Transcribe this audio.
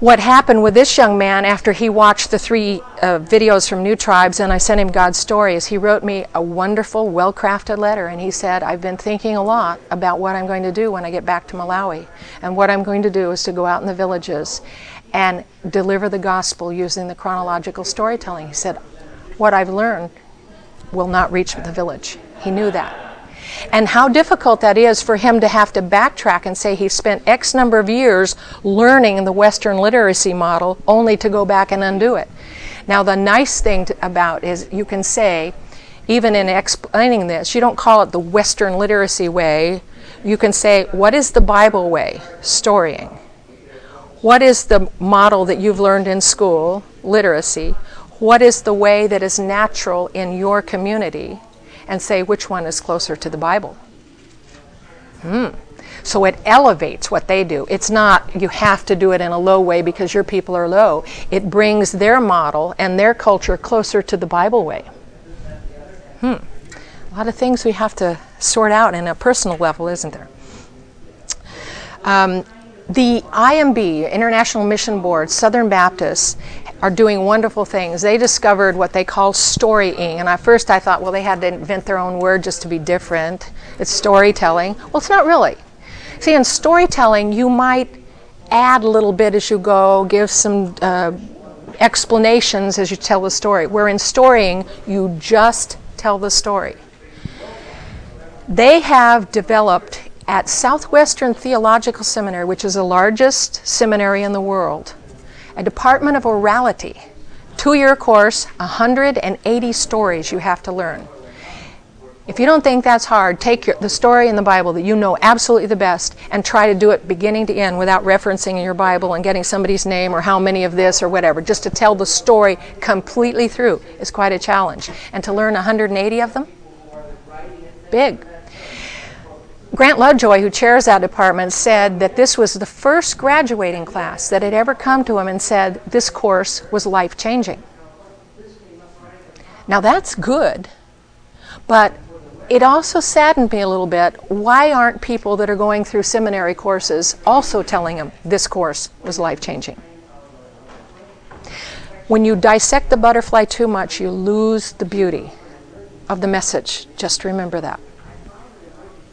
what happened with this young man after he watched the 3 videos from New Tribes and I sent him God's story is he wrote me a wonderful, well-crafted letter, and he said, I've been thinking a lot about what I'm going to do when I get back to Malawi, and what I'm going to do is to go out in the villages and deliver the gospel using the chronological storytelling. He said, what I've learned will not reach the village. He knew that. And how difficult that is for him to have to backtrack and say he spent X number of years learning the Western literacy model only to go back and undo it. Now the nice thing about is you can say, even in explaining this, you don't call it the Western literacy way. You can say, what is the Bible way? Storying. What is the model that you've learned in school? Literacy. What is the way that is natural in your community? And say which one is closer to the Bible. So it elevates what they do. It's not you have to do it in a low way because your people are low. It brings their model and their culture closer to the Bible way. A lot of things we have to sort out in a personal level, isn't there? The IMB, International Mission Board, Southern Baptists, are doing wonderful things. They discovered what they call storying. And at first I thought, well, they had to invent their own word just to be different. It's storytelling. Well, it's not really. See, in storytelling, you might add a little bit as you go, give some explanations as you tell the story. Where in storying, you just tell the story. They have developed at Southwestern Theological Seminary, which is the largest seminary in the world, a department of orality, 2-year course, 180 stories you have to learn. If you don't think that's hard, take the story in the Bible that you know absolutely the best and try to do it beginning to end without referencing in your Bible and getting somebody's name or how many of this or whatever. Just to tell the story completely through is quite a challenge. And to learn 180 of them? Big. Grant Lovejoy, who chairs that department, said that this was the first graduating class that had ever come to him and said this course was life-changing. Now that's good, but it also saddened me a little bit. Why aren't people that are going through seminary courses also telling them this course was life-changing? When you dissect the butterfly too much, you lose the beauty of the message. Just remember that.